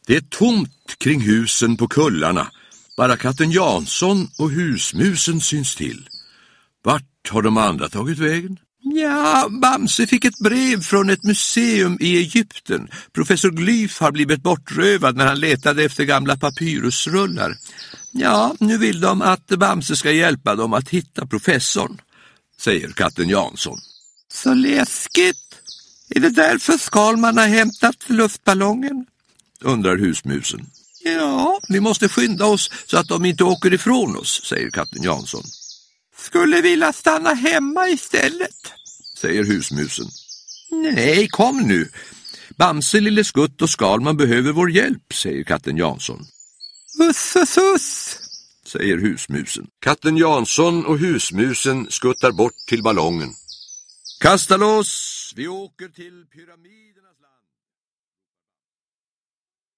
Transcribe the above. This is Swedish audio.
Det är tomt kring husen på kullarna. Bara katten Jansson och husmusen syns till. Vart har de andra tagit vägen? Ja, Bamse fick ett brev från ett museum i Egypten. Professor Glyf har blivit bortrövad när han letade efter gamla papyrusrullar. Ja, nu vill de att Bamse ska hjälpa dem att hitta professorn, säger katten Jansson. Så läskigt! Är det därför Skalman har hämtat luftballongen? Undrar husmusen. Ja, vi måste skynda oss så att de inte åker ifrån oss, säger katten Jansson. Skulle vilja stanna hemma istället, säger husmusen. Nej, kom nu. Bamse, Lille Skutt och Skalman behöver vår hjälp, säger katten Jansson. Uss, säger husmusen. Katten Jansson och husmusen skuttar bort till ballongen. Kasta loss, vi åker till pyramiden.